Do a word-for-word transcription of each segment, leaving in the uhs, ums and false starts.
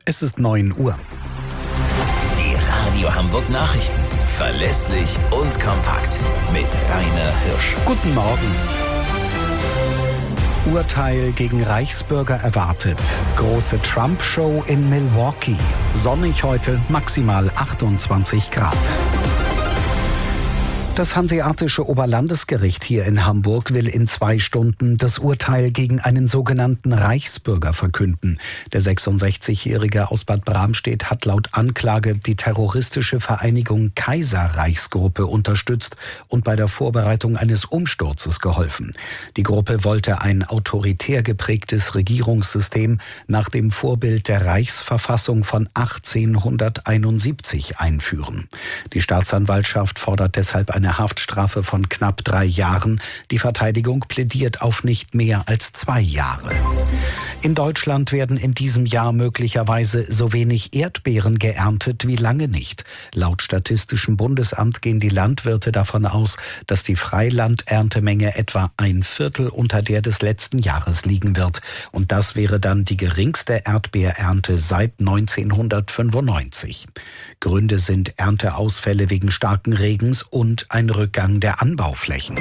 Es ist neun Uhr. Die Radio Hamburg Nachrichten. Verlässlich und kompakt. Mit Rainer Hirsch. Guten Morgen. Urteil gegen Reichsbürger erwartet. Große Trump-Show in Milwaukee. Sonnig heute, maximal achtundzwanzig Grad. Das Hanseatische Oberlandesgericht hier in Hamburg will in zwei Stunden das Urteil gegen einen sogenannten Reichsbürger verkünden. Der sechsundsechzigjährige aus Bad Bramstedt hat laut Anklage die terroristische Vereinigung Kaiserreichsgruppe unterstützt und bei der Vorbereitung eines Umsturzes geholfen. Die Gruppe wollte ein autoritär geprägtes Regierungssystem nach dem Vorbild der Reichsverfassung von achtzehnhunderteinundsiebzig einführen. Die Staatsanwaltschaft fordert deshalb eine Eine Haftstrafe von knapp drei Jahren. Die Verteidigung plädiert auf nicht mehr als zwei Jahre. In Deutschland werden in diesem Jahr möglicherweise so wenig Erdbeeren geerntet wie lange nicht. Laut Statistischem Bundesamt gehen die Landwirte davon aus, dass die Freilanderntemenge etwa ein Viertel unter der des letzten Jahres liegen wird. Und das wäre dann die geringste Erdbeerernte seit neunzehnhundertfünfundneunzig. Gründe sind Ernteausfälle wegen starken Regens und ein Rückgang der Anbauflächen.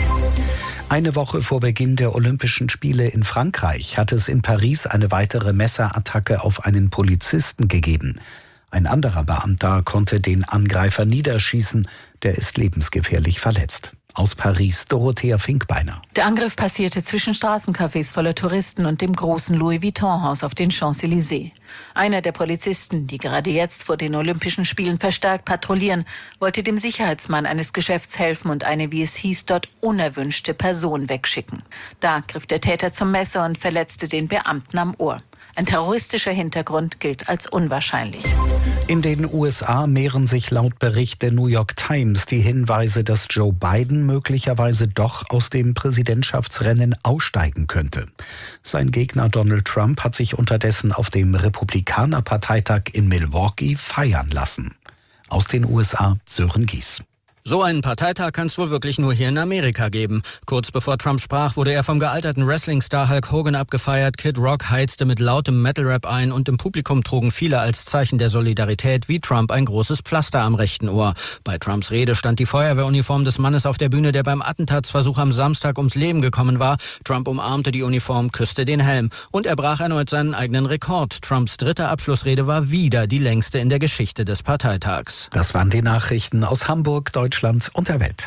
Eine Woche vor Beginn der Olympischen Spiele in Frankreich hat es in Paris eine weitere Messerattacke auf einen Polizisten gegeben. Ein anderer Beamter konnte den Angreifer niederschießen, der ist lebensgefährlich verletzt. Aus Paris, Dorothea Finkbeiner. Der Angriff passierte zwischen Straßencafés voller Touristen und dem großen Louis Vuitton-Haus auf den Champs-Élysées. Einer der Polizisten, die gerade jetzt vor den Olympischen Spielen verstärkt patrouillieren, wollte dem Sicherheitsmann eines Geschäfts helfen und eine, wie es hieß, dort unerwünschte Person wegschicken. Da griff der Täter zum Messer und verletzte den Beamten am Ohr. Ein terroristischer Hintergrund gilt als unwahrscheinlich. In den U S A mehren sich laut Bericht der New York Times die Hinweise, dass Joe Biden möglicherweise doch aus dem Präsidentschaftsrennen aussteigen könnte. Sein Gegner Donald Trump hat sich unterdessen auf dem Republikanerparteitag in Milwaukee feiern lassen. Aus den U S A, Sören Gies. So einen Parteitag kann es wohl wirklich nur hier in Amerika geben. Kurz bevor Trump sprach, wurde er vom gealterten Wrestling-Star Hulk Hogan abgefeiert. Kid Rock heizte mit lautem Metal-Rap ein und im Publikum trugen viele als Zeichen der Solidarität wie Trump ein großes Pflaster am rechten Ohr. Bei Trumps Rede stand die Feuerwehruniform des Mannes auf der Bühne, der beim Attentatsversuch am Samstag ums Leben gekommen war. Trump umarmte die Uniform, küsste den Helm und er brach erneut seinen eigenen Rekord. Trumps dritte Abschlussrede war wieder die längste in der Geschichte des Parteitags. Das waren die Nachrichten aus Hamburg, Deutschland und der Welt.